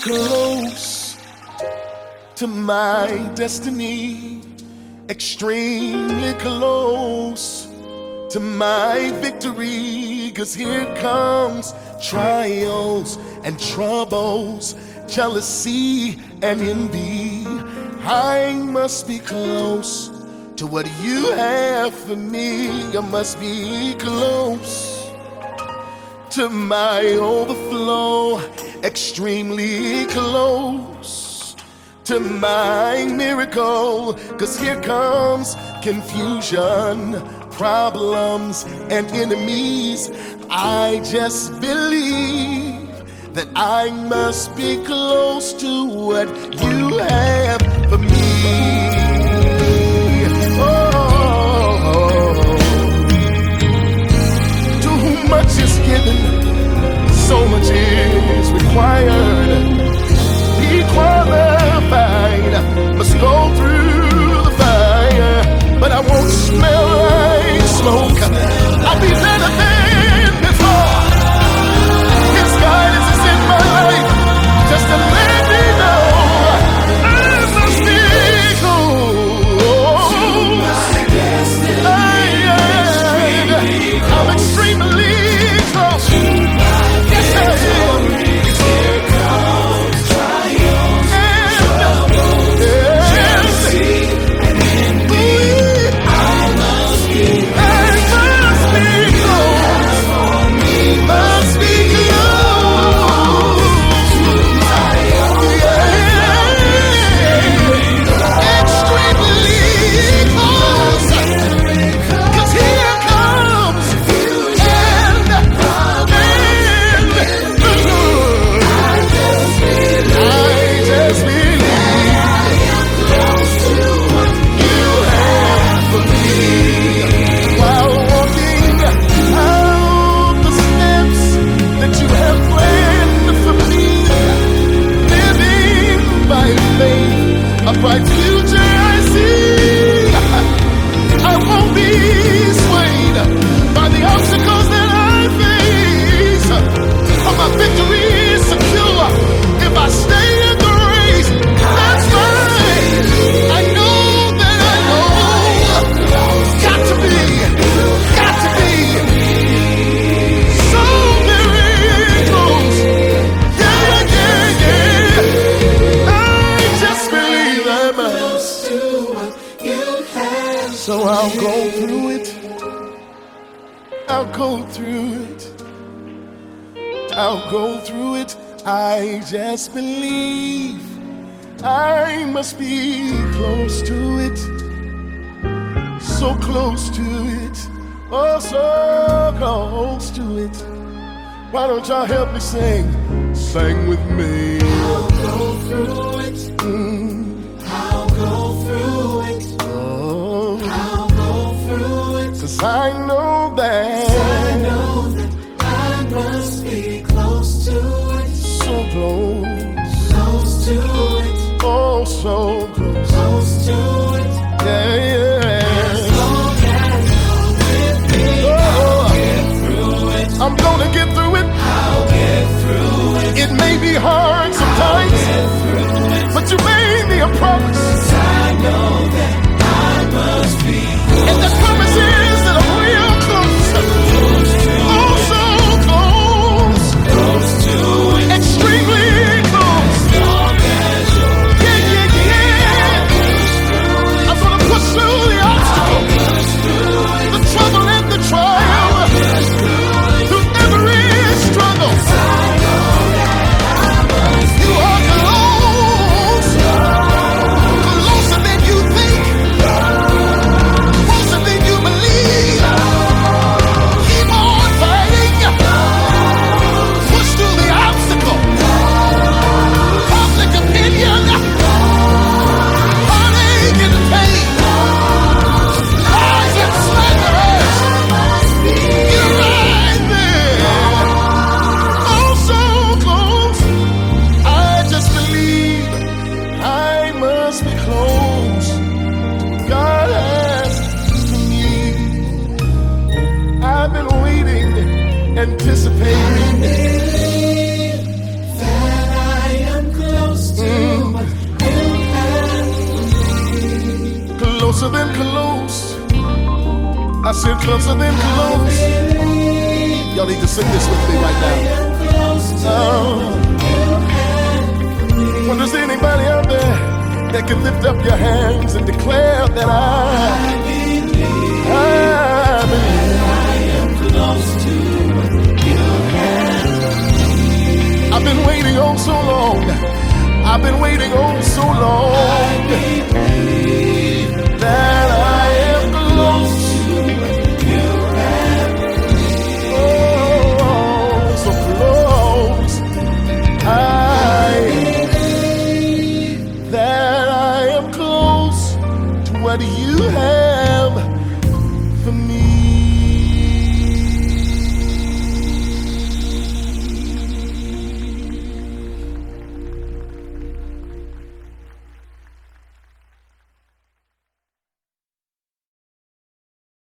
close to my destiny, extremely close to my victory. 'Cause here comes trials and troubles, jealousy and envy. I must be close to what you have for me. I must be close to my overflow, extremely close to my miracle. 'Cause here comes confusion, problems and enemies. I just believe that I must be close to what you have for me. Oh, to whom much is given, so much is required. Be qualified, must go through the fire, but I won't smell like smoke. I'll be better than before. His guidance is in my life, just to let me know I must be close. I'm extremely close. Yes, I am. Here comes trials, troubles, jealousy, and envy. I must be close. Must be close to my extremely close. 'Cause here comes a bright future I see. I won't be swayed by the obstacles that I face. For my victory is secure if I stay in the race. That's mine. I know that I know. Got to be so very close. Yeah. So I'll go through it. I'll go through it. I'll go through it. I just believe I must be close to it. So close to it. Oh, so close to it. Why don't y'all help me sing? Sing with me. I'll go through it. I'll go through it. 'Cause I know that I must be close to it. So close. Close to it. Oh, so close. Close to it. Yeah. As long as you're with me, I'll get through it. I'm gonna get through it. I'll get through it. It may be hard sometimes, I'll get through it. but you made me a promise. 'Cause I know that I must be close. And the promise is that I'm real close. Oh, so close. Close to it. Extremely close. As long as you're Yeah. push through closer than close. I said closer than close. Y'all need to sing this with me right now. Well, there's anybody out there that can lift up your hands and declare that I believe I am close to you. I've been waiting oh so long. I've been waiting oh so long. That I am close to you. Oh, so close. That I am close to what you have.